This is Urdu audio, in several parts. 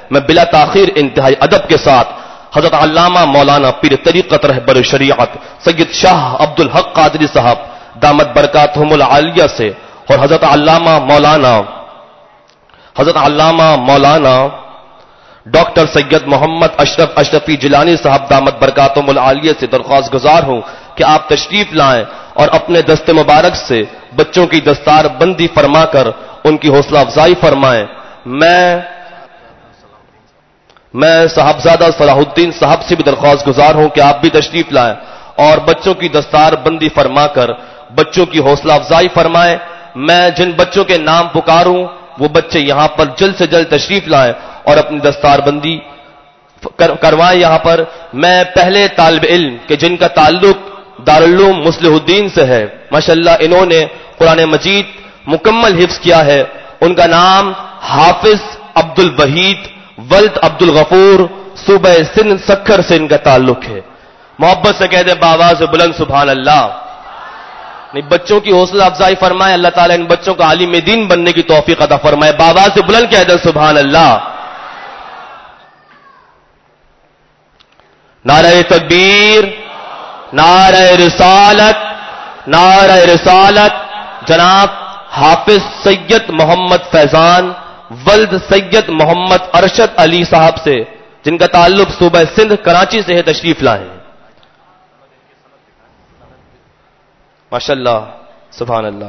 میں بلا تاخیر انتہائی ادب کے ساتھ حضرت علامہ مولانا پیر طریقت رہبر شریعت سید شاہ عبد الحق قادری صاحب دامت برکاتہم العالیہ سے اور حضرت علامہ مولانا ڈاکٹر سید محمد اشرف اشرفی جیلانی صاحب دامت برکاتہم العالیہ سے درخواست گزار ہوں کہ آپ تشریف لائیں اور اپنے دست مبارک سے بچوں کی دستار بندی فرما کر ان کی حوصلہ افزائی فرمائیں. میں صاحبزادہ صلاح الدین صاحب سے بھی درخواست گزار ہوں کہ آپ بھی تشریف لائیں اور بچوں کی دستار بندی فرما کر بچوں کی حوصلہ افزائی فرمائیں. میں جن بچوں کے نام پکاروں وہ بچے یہاں پر جلد سے جلد تشریف لائیں اور اپنی دستار بندی کروائیں یہاں پر. میں پہلے طالب علم کہ جن کا تعلق دارالعلوم مصلح الدین سے ہے، ماشاءاللہ انہوں نے قرآن مجید مکمل حفظ کیا ہے، ان کا نام حافظ عبد الوحید ولد عبد الغفور صوبہ سندھ سکھر سے ان کا تعلق ہے. محبت سے کہہ دیں بآواز بلند سبحان اللہ. بچوں کی حوصلہ افزائی فرمائے، اللہ تعالیٰ ان بچوں کو عالم دین بننے کی توفیق عطا فرمائے. بآواز بلند کہہ دیں سبحان اللہ. نعرہ تکبیر، نعرہ رسالت، نعرہ رسالت. جناب حافظ سید محمد فیضان ولد سید محمد ارشد علی صاحب سے جن کا تعلق صوبہ سندھ کراچی سے ہے، تشریف لائیں. ماشاءاللہ سبحان اللہ.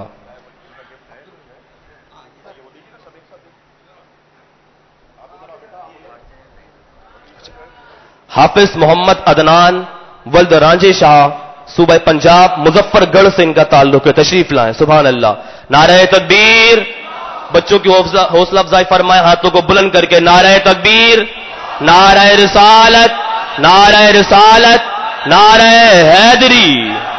حافظ محمد عدنان ولد رانجے شاہ صوبہ پنجاب مظفر گڑھ سے ان کا تعلق ہے، تشریف لائیں. سبحان اللہ. نعرہ تکبیر. بچوں کی حوصلہ افزائی فرمائیں ہاتھوں کو بلند کر کے. نعرہ تکبیر، نعرہ رسالت، نعرہ رسالت، نعرہ حیدری.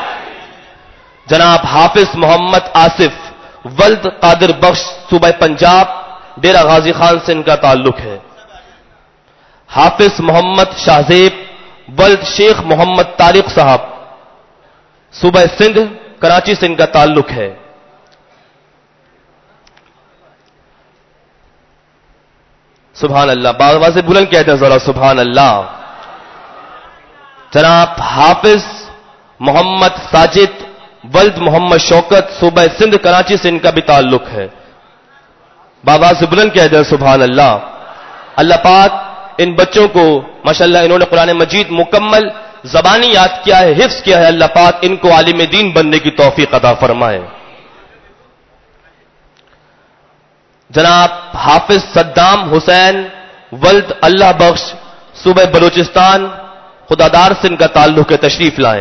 جناب حافظ محمد آصف ولد قادر بخش صوبہ پنجاب ڈیرہ غازی خان سے ان کا تعلق ہے. حافظ محمد شاہزیب ولد شیخ محمد طارق صاحب صوبہ سندھ کراچی سے ان کا تعلق ہے. سبحان اللہ. بآواز بلند کہتے ہیں ذرا سبحان اللہ. جناب حافظ محمد ساجد ولد محمد شوکت صوبہ سندھ کراچی سے ان کا بھی تعلق ہے. بآواز بلند کہتے ہیں سبحان اللہ. اللہ پاک ان بچوں کو ماشاءاللہ انہوں نے قرآن مجید مکمل زبانی یاد کیا ہے، حفظ کیا ہے. اللہ پاک ان کو عالم دین بننے کی توفیق عطا فرمائے. جناب حافظ صدام حسین ولد اللہ بخش صوبہ بلوچستان خدادار سے ان کا تعلق ہے، تشریف لائیں.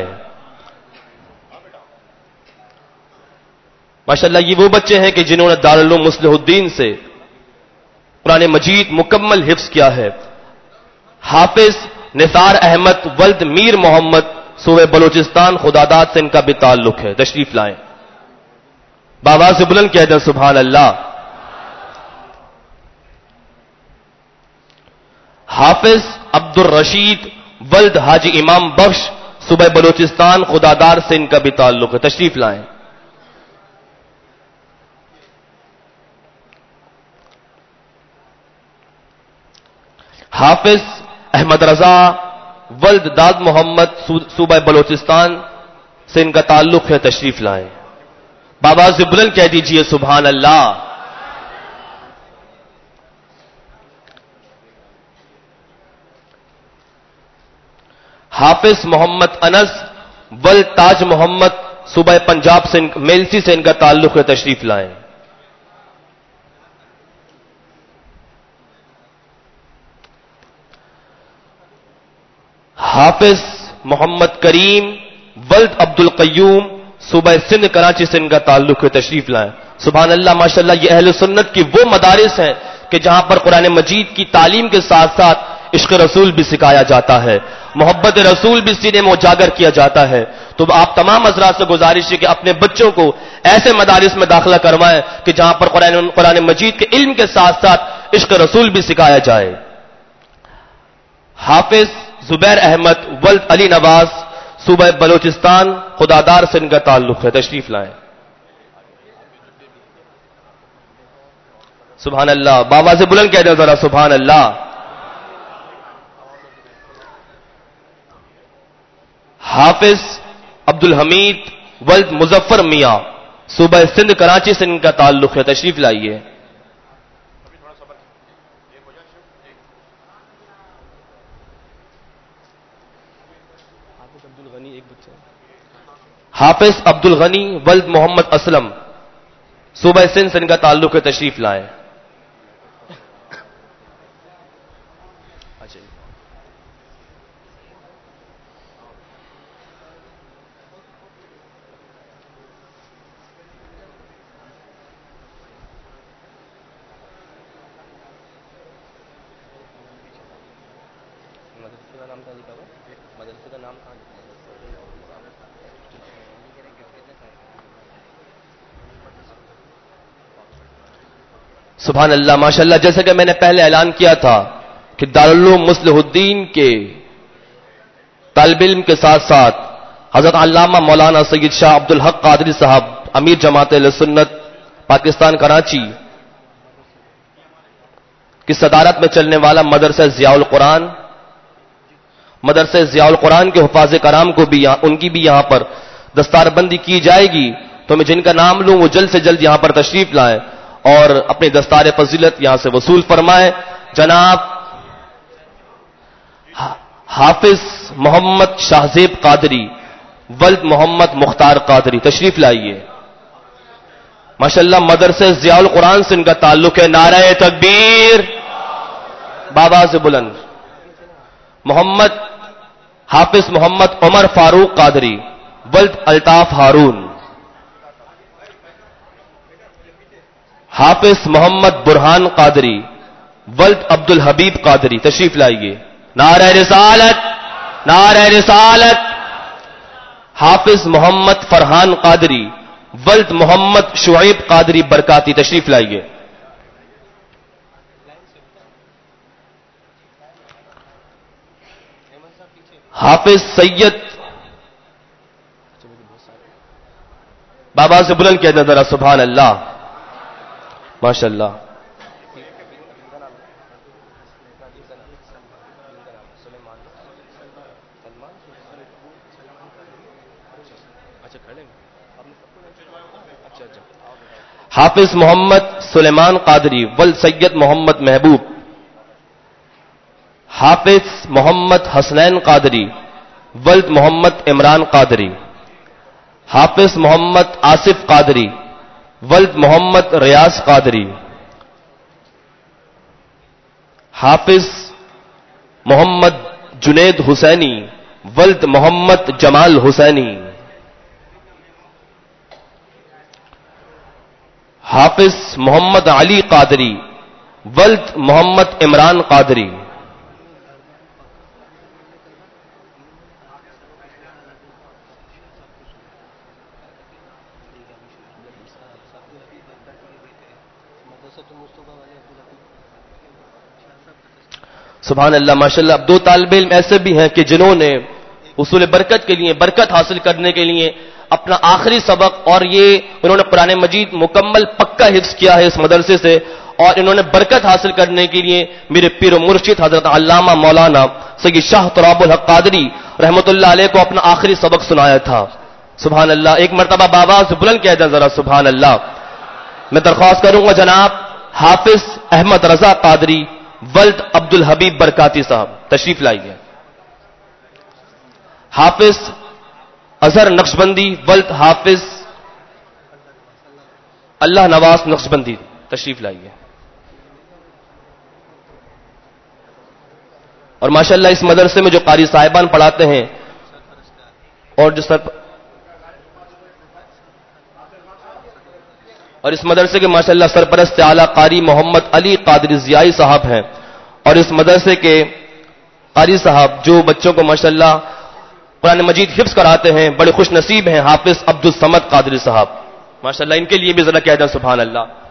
ماشاءاللہ یہ وہ بچے ہیں کہ جنہوں نے دارالعلوم مصلح الدین سے قرآن مجید مکمل حفظ کیا ہے. حافظ نثار احمد ولد میر محمد صوبہ بلوچستان خداداد سے ان کا بھی تعلق ہے، تشریف لائیں. بآواز بلند کہہ دیں سبحان اللہ. حافظ عبد الرشید ولد حاجی امام بخش صوبہ بلوچستان خدادار سے ان کا بھی تعلق ہے، تشریف لائیں. حافظ احمد رضا ولد داد محمد صوبہ بلوچستان سے ان کا تعلق ہے، تشریف لائیں. بآواز بلند کہہ دیجئے سبحان اللہ. حافظ محمد انس ولد تاج محمد صوبہ پنجاب سے میلسی سے ان کا تعلق ہے، تشریف لائیں. حافظ محمد کریم ولد عبد القیوم صوبہ سندھ کراچی سے ان کا تعلق ہے، تشریف لائیں. سبحان اللہ. ماشاءاللہ یہ اہل سنت کی وہ مدارس ہیں کہ جہاں پر قرآن مجید کی تعلیم کے ساتھ ساتھ عشق رسول بھی سکھایا جاتا ہے، محبت رسول بھی سینے میں اجاگر کیا جاتا ہے. تو آپ تمام حضرات سے گزارش ہے کہ اپنے بچوں کو ایسے مدارس میں داخلہ کروائیں کہ جہاں پر قرآن مجید کے علم کے ساتھ ساتھ عشق رسول بھی سکھایا جائے. حافظ زبیر احمد ولد علی نواز صوبہ بلوچستان خدادار سے ان کا تعلق ہے، تشریف لائیں. سبحان اللہ. بآواز بلند کہہ دیں ذرا سبحان اللہ. حافظ عبد الحمید ولد مظفر میاں، صوبہ سندھ کراچی سے ان کا تعلق ہے، تشریف لائیے۔ حافظ عبد الغنی ولد محمد اسلم، صوبہ سندھ سے ان کا تعلق ہے، تشریف لائیں۔ مدرسے کا نام کہاں؟ سبحان اللہ، ماشاءاللہ، جیسا کہ میں نے پہلے اعلان کیا تھا کہ دارالعلوم مصلح الدین کے طالب علم کے ساتھ ساتھ حضرت علامہ مولانا سید شاہ عبد الحق قادری صاحب، امیر جماعت اہل سنت پاکستان کراچی کی صدارت میں چلنے والا مدرسہ ضیاء القرآن، مدرسہ ضیاء القرآن کے حفاظ کرام کو بھی ان کی بھی یہاں پر دستار بندی کی جائے گی، تو میں جن کا نام لوں وہ جلد سے جلد یہاں پر تشریف لائیں اور اپنی دستار فضیلت یہاں سے وصول فرمائیں۔ جناب حافظ محمد شاہزیب قادری ولد محمد مختار قادری، تشریف لائیے۔ ماشاءاللہ مدرسہ ضیاء القرآن سے ان کا تعلق ہے، نعرہ تکبیر، بابا سے بلند۔ محمد حافظ محمد عمر فاروق قادری ولد الطاف ہارون، حافظ محمد برہان قادری ولد عبد الحبیب قادری، تشریف لائیے۔ نعرہ رسالت، نعرہ رسالت۔ حافظ محمد فرحان قادری ولد محمد شعیب قادری برکاتی، تشریف لائیے۔ حافظ سید، بابا سے بلند کیا ذرا، سبحان اللہ، ماشاء اللہ۔ حافظ محمد سلیمان قادری ولد سید محمد محبوب، حافظ محمد حسنین قادری ولد محمد عمران قادری، حافظ محمد آصف قادری ولد محمد ریاض قادری، حافظ محمد جنید حسینی ولد محمد جمال حسینی، حافظ محمد علی قادری ولد محمد عمران قادری، سبحان اللہ، ماشاءاللہ۔ اب دو طالب علم ایسے بھی ہیں کہ جنہوں نے حصول برکت کے لیے، برکت حاصل کرنے کے لیے اپنا آخری سبق، اور یہ انہوں نے قرآن مجید مکمل پکا حفظ کیا ہے اس مدرسے سے، اور انہوں نے برکت حاصل کرنے کے لیے میرے پیر و مرشد حضرت علامہ مولانا سید شاہ تراب الحق قادری رحمۃ اللہ علیہ کو اپنا آخری سبق سنایا تھا۔ سبحان اللہ، ایک مرتبہ بابا سے بلند کہہ دیں ذرا، سبحان اللہ۔ میں درخواست کروں گا جناب حافظ احمد رضا قادری ولد عبد الحبیب برکاتی صاحب، تشریف لائیے۔ حافظ اظہر نقشبندی ولد حافظ اللہ نواز نقشبندی، تشریف لائیے۔ اور ماشاءاللہ اس مدرسے میں جو قاری صاحبان پڑھاتے ہیں اور اور اس مدرسے کے ماشاءاللہ سرپرست اعلیٰ قاری محمد علی قادری ضیائی صاحب ہیں، اور اس مدرسے کے قاری صاحب جو بچوں کو ماشاءاللہ قرآن مجید حفظ کراتے ہیں، بڑے خوش نصیب ہیں، حافظ عبد الصمد قادری صاحب، ماشاءاللہ۔ ان کے لیے بھی ذرا کہہ دیں سبحان اللہ۔